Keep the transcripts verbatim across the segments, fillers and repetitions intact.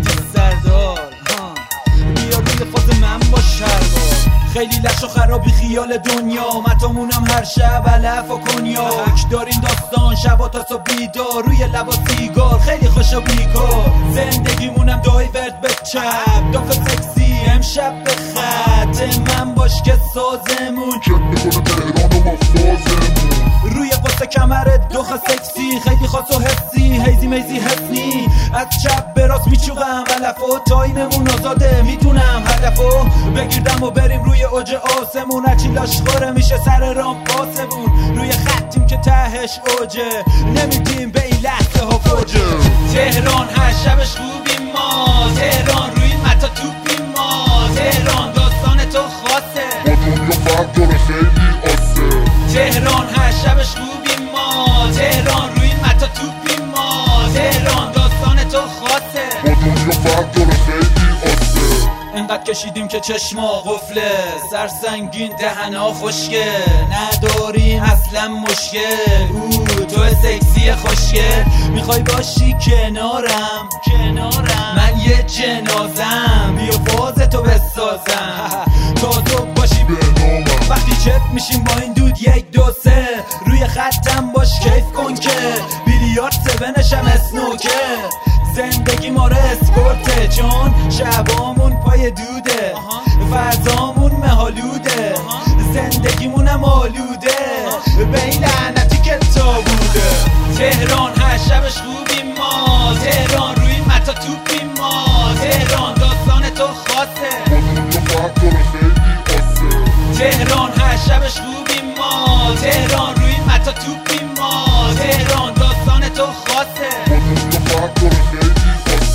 گفتی سردار بیا روی فاز من با شربار. خیلی لش و خرابی خیال دنیا، متامونم هر شب علف و کنیاک. داریم داستان شبا تا صبح بیدار، روی لبا سیگار خیلی خوش و بیکار. زندگیمونم دایورد به چپ، داف سکسی امشب به خط. من باش که سازمون چک میکنه تهران و با فازمون. روی قصه کمرت دوخ سکسی، خیلی خاص و حسی، هیزی میزی حسنی. از چپ به راست میچوغم علف و تایممون آزاده، میدونم هدفو بگیردم و بریم روی اوج آسمون. هرچی لاشخوره میشه سر رام پاسمون، روی خطیم که تهش اوجه، نمیدیم به این لحظه ها فوجه. تهران هر شبش خوبیم ما، تهران روی متا توپیم ما. تهران داستان تو خاصه، با دنیا فرق داره خیلی آسه. تهران هر شبش خوبیم ما، تهران روی متا توپیم ما. تهران داستان تو خاصه، با دنیا فرق داره خیلی آسه. انقدر کشیدیم که چشما قفله، سرسنگین دهنا خشکه. نداریم اصلا مشکل، او تو سکسی خوشگل. میخوای باشی کنارم کنارم من یه جنازم، بیا فاز تو بسازم تا تو باشی به نامم. وقتی چت میشیم با این دود یک دو سه، روی خطم باش کیف کن که بیلیارد سونشم اسنوکه. زندگی ما رو اسپورته، چون شبامون پای دوده، فضامون مهالوده، زندگیمونم آلوده به این لعنتی که تا بوده. تهران هر شبش خوبیم ما، تهران روی متا توپیم ما. تهران داستان تو خاصه، با دنیا فرق داره خیلی آسه. تهران هر شبش خوبیم ما، تهران روی متا توپیم ما. تهران داستان تو خاصه، با دنیا فرق داره خیلی آسه.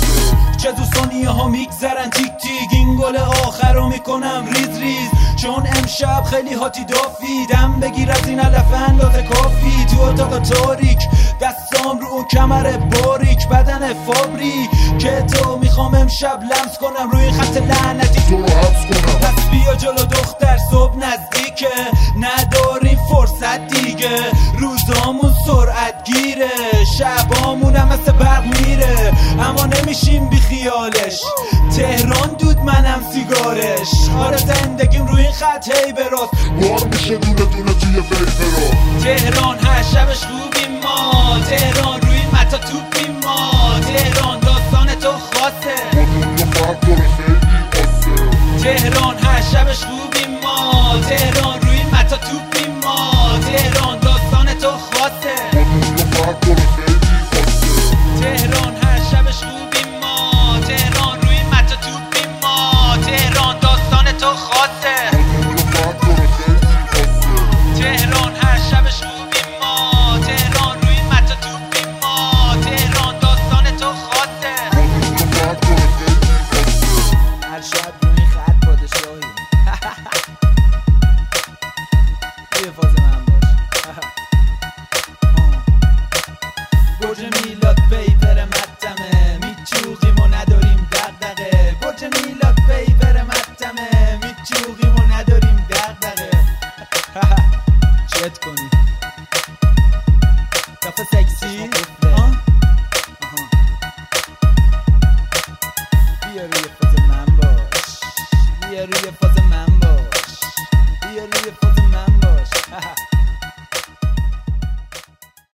چه دوستانیه ها میگذرن تیک تیک، این گل آخر رو میکنم ریز ریز، چون امشب خیلی هاتی دافی. دم بگیر از این علف اندازه کافی، تو اتاق تاریک دستام رو اون کمر باریک، بدن فابریک که تو میخوام امشب لمس کنم روی خط لعنتی تو رو حبس کنم. پس بیا جلو دختر صبح نزدیکه، نداریم فرصت دیگه، روزامون سرعت گیره، شبامونم مثل برق میره، اما نمیشیم بی خیالش. تهران دود منم سیگارش، آره زندگیم روی این خط هی براست، بار میشه دونه دونه توی ویپرا. تهران هر شبش خوبیم ما، تهران روی متا توپیم ما. تهران داستان تو خاصه، با دنیا فرق داره خیلی آسه. تهران هر شبش خوبیم ما، تهران روی متا توپیم ما. تهران داستان تو خاصه، با دنیا فرق داره خیلی آسه. تهران هر شبش خوبیم ما، تهران روی متا توپیم ما. تهران داستان تو خاصه، با دنیا فرق داره خیلی آسه. تهران هر شبش خوبیم ما، تهران روی متا توپیم ما. تهران داستان تو خاصه، با دنیا فرق داره خیلی آسه. هر شب روی خط پادشاهی روی فاز من باش. برج میلاد پیپر متمه، میچوقیم و نداریم دغدغه. برج میلاد پیپر متمه، میچوقیم و نداریم دغدغه. چت کنی کافه سکسی آه؟ بیا روی فاز من باش، بیا روی فاز